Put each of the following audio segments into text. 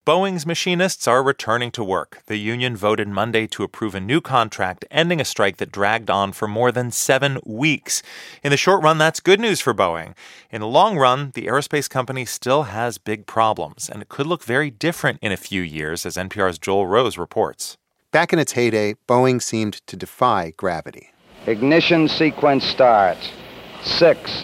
Boeing's machinists are returning to work. The union voted Monday to approve a new contract, ending a strike that dragged on for more than 7 weeks. In the short run, that's good news for Boeing. In the long run, the aerospace company still has big problems, and it could look very different in a few years, as NPR's Joel Rose reports. Back in its heyday, Boeing seemed to defy gravity. Ignition sequence starts. 6,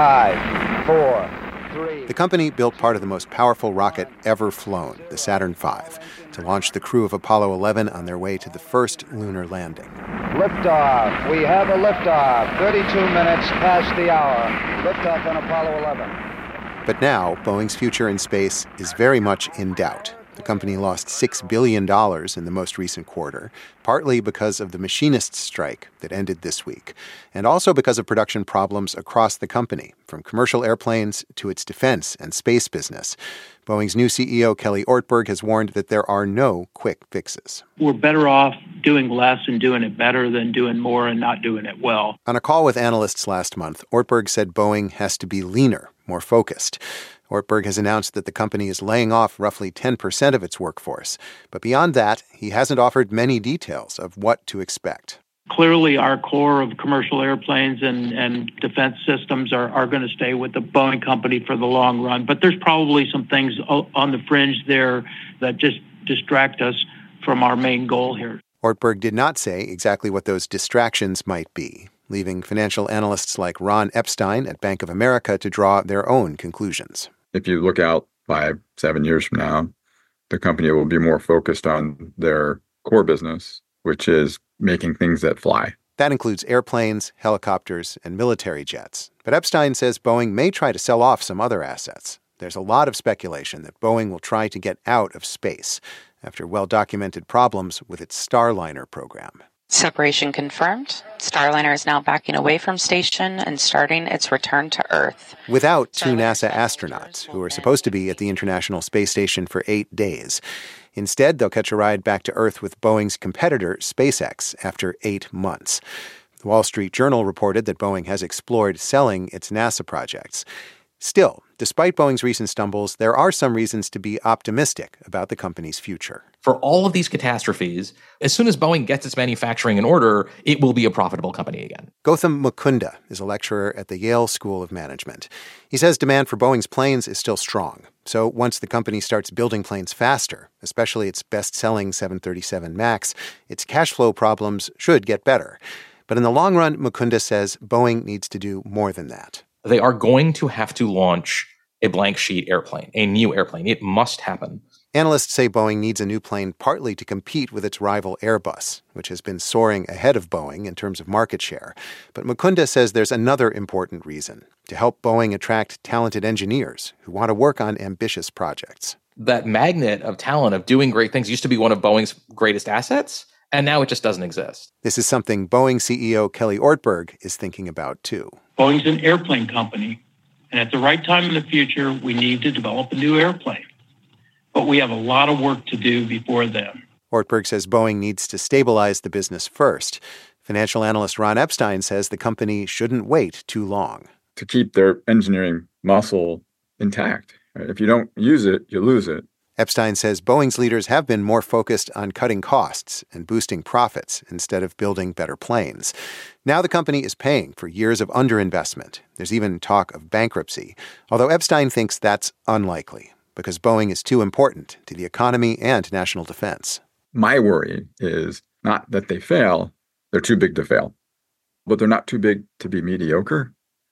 5, 4, 3. The company built part of the most powerful rocket ever flown, the Saturn V, to launch the crew of Apollo 11 on their way to the first lunar landing. Liftoff. We have a liftoff. 32 minutes past the hour. Liftoff on Apollo 11. But now, Boeing's future in space is very much in doubt. The company lost $6 billion in the most recent quarter, partly because of the machinists' strike that ended this week, and also because of production problems across the company, from commercial airplanes to its defense and space business. Boeing's new CEO, Kelly Ortberg, has warned that there are no quick fixes. We're better off doing less and doing it better than doing more and not doing it well. On a call with analysts last month, Ortberg said Boeing has to be leaner, more focused. Ortberg has announced that the company is laying off roughly 10% of its workforce. But beyond that, he hasn't offered many details of what to expect. Clearly, our core of commercial airplanes and defense systems are going to stay with the Boeing company for the long run. But there's probably some things on the fringe there that just distract us from our main goal here. Ortberg did not say exactly what those distractions might be, leaving financial analysts like Ron Epstein at Bank of America to draw their own conclusions. If you look out 5-7 years from now, the company will be more focused on their core business, which is making things that fly. That includes airplanes, helicopters, and military jets. But Epstein says Boeing may try to sell off some other assets. There's a lot of speculation that Boeing will try to get out of space after well-documented problems with its Starliner program. Separation confirmed. Starliner is now backing away from station and starting its return to Earth. Without two NASA astronauts who are supposed to be at the International Space Station for 8 days. Instead, they'll catch a ride back to Earth with Boeing's competitor, SpaceX, after 8 months. The Wall Street Journal reported that Boeing has explored selling its NASA projects. Still, despite Boeing's recent stumbles, there are some reasons to be optimistic about the company's future. For all of these catastrophes, as soon as Boeing gets its manufacturing in order, it will be a profitable company again. Gautam Mukunda is a lecturer at the Yale School of Management. He says demand for Boeing's planes is still strong. So once the company starts building planes faster, especially its best-selling 737 MAX, its cash flow problems should get better. But in the long run, Mukunda says Boeing needs to do more than that. They are going to have to launch a blank sheet airplane, a new airplane. It must happen. Analysts say Boeing needs a new plane partly to compete with its rival Airbus, which has been soaring ahead of Boeing in terms of market share. But Mukunda says there's another important reason: to help Boeing attract talented engineers who want to work on ambitious projects. That magnet of talent, of doing great things, used to be one of Boeing's greatest assets, and now it just doesn't exist. This is something Boeing CEO Kelly Ortberg is thinking about, too. Boeing's an airplane company, and at the right time in the future, we need to develop a new airplane. But we have a lot of work to do before then. Ortberg says Boeing needs to stabilize the business first. Financial analyst Ron Epstein says the company shouldn't wait too long. To keep their engineering muscle intact. If you don't use it, you lose it. Epstein says Boeing's leaders have been more focused on cutting costs and boosting profits instead of building better planes. Now the company is paying for years of underinvestment. There's even talk of bankruptcy, although Epstein thinks that's unlikely because Boeing is too important to the economy and national defense. My worry is not that they fail, they're too big to fail. But they're not too big to be mediocre.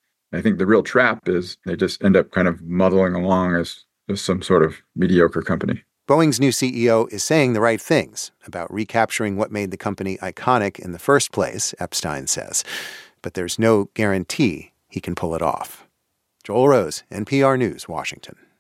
I think the real trap is they just end up kind of muddling along as some sort of mediocre company. Boeing's new CEO is saying the right things about recapturing what made the company iconic in the first place, Epstein says. But there's no guarantee he can pull it off. Joel Rose, NPR News, Washington.